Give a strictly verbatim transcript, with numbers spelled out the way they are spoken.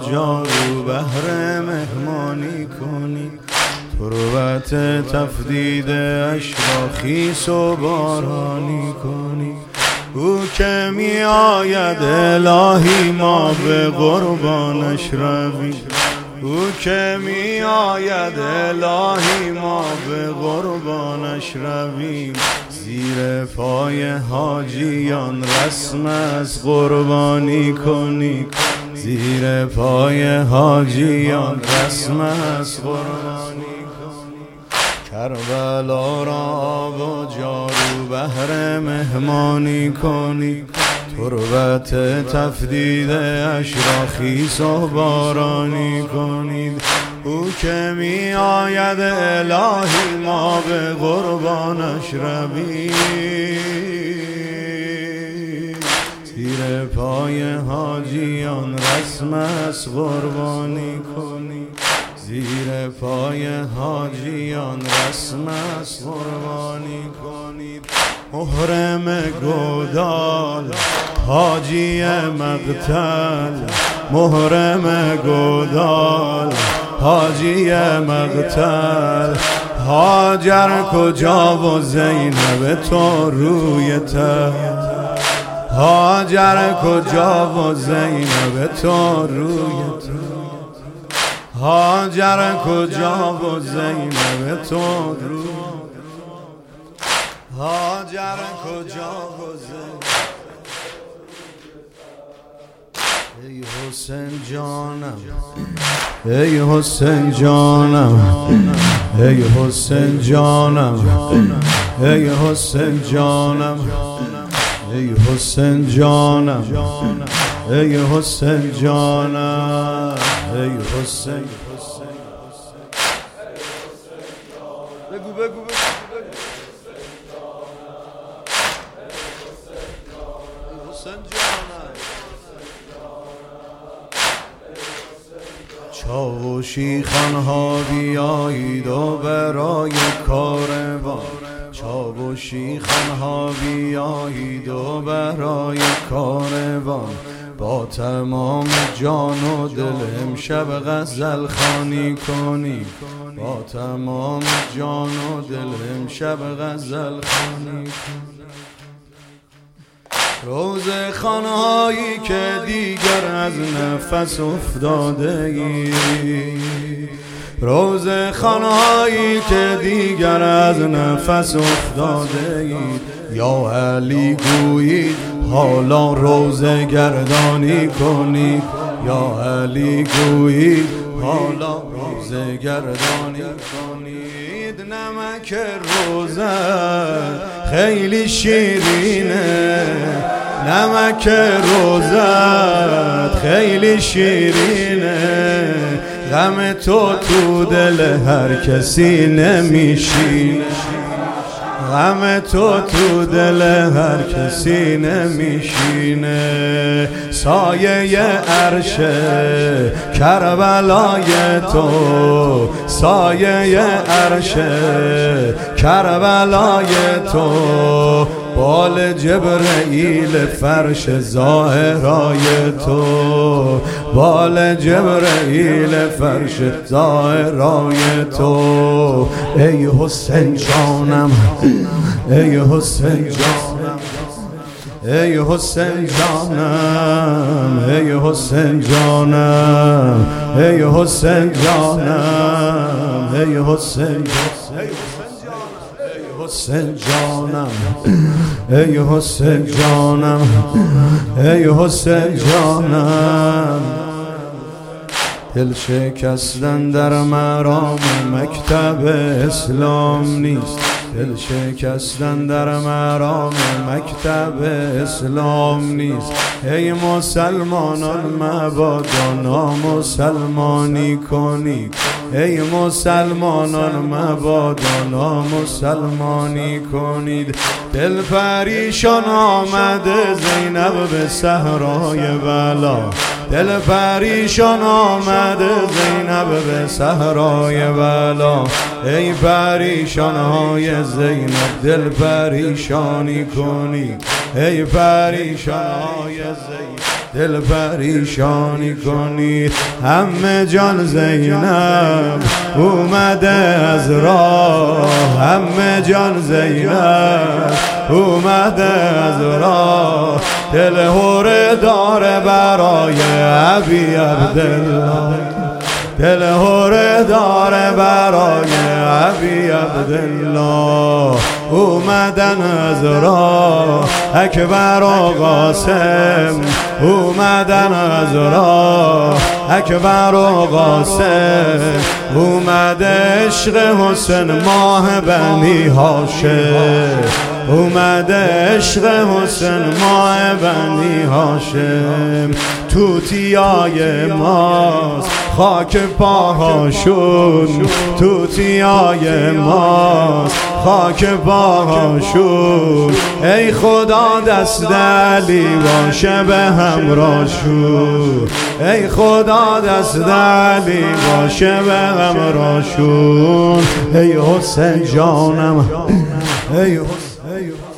جارو بهر مهمانی کنی، تربت تفدید اشرا خیس و بارانی کنی. او که می آید الهی ما به قربانش رویم، او که می آید الهی ما به قربانش رویم. زیر پای حاجیان رسم از قربانی کنی، زیر پای حاجیان رسم از قربانی کنی. کربلا را آب و جارو بهر مهمانی کنی، تربت تفدید اشرا خیس و بارانی کنید. او که می آید الهی ما به قربانش رویم، زیر پای حاجیان رسم از قربانی کنی، زیر پای حاجیان رسم از قربانی کنید. محرم گودال حاجی مقتل، محرم گودال حاجی مقتل. هاجر کجا و زینب تو روی تل، هاجر کجا و زینب تو روی تل، هاجر کجا و زینب تو روی، هاجر کجا و زینب. ای حسین جانم، ای حسین جانم، ای حسین جانم، ای حسین جانم، ای حسین جانم، ای حسین جانم، ای حسین. بگو بگو بگو چاوشی خانها بیایید و برای کاروان، چاوشی خانها بیایید و برای کاروان. با تمام جان و دل امشب غزل خوانی کنی، با تمام جان و دل امشب غزل خوانی کنی. روزه خانهایی که دیگر از نفس افتاده ای، روزه خانهایی که دیگر از نفس افتاده ای. یا علی گویید حالا روزه گردانی کنید، یا علی گویید حالا روزه گردانی کنید. نمک روزه خیلی شیرینه، نمک روزت خیلی شیرینه. غم تو تو دل هر کسی نمیشینه، غم تو تو دل هر کسی نمیشینه. سایه عرش کربلای تو، سایه عرش کربلای تو. بال جبرئیل فرش ظاهرای تو، بال جبرئیل فرش ظاهرای تو. ای حسین جانم، ای حسین جانم، ای حسین جانم، ای حسین جانم، ای حسین جانم، ای حسین حسین جانم، ای حسین جانم، ای حسین جانم. دل شکستن در مرام مکتب اسلام نیست، دل شکستن در مرام مکتب اسلام نیست. ای مسلمانان مبادا نامسلمانی کنید، ای مسلمانان مبادا نامسلمانی کنید. دل پریشان آمده زینب به صحرای بلا، دل پریشان آمده زینب به صحرای بلا. ای پریشان های زینب دل پریشانی کنی، ای پریشان های زینب. دل پریشانی کنی. همه جان زینب اومده از راه، همه جان زینب اومده از راه. دل هوره داره برای ابی عبدالله، دل هوره داره برای ابی عبدالله. اومدن از راه اکبر و قاسم، اومدن از راه اکبر و قاسم. اومده عشق حسین ماه بنی هاشم، اومده عشق حسین ماه بنی هاشم. توتیای ماست خاک پاهاشون، توتیای ماست خاک پاهاشون. ای خدا دست علی باشه به همراهشون، ای خدا دست علی باشه به همراهشون. ای حسین جانم، ای حسین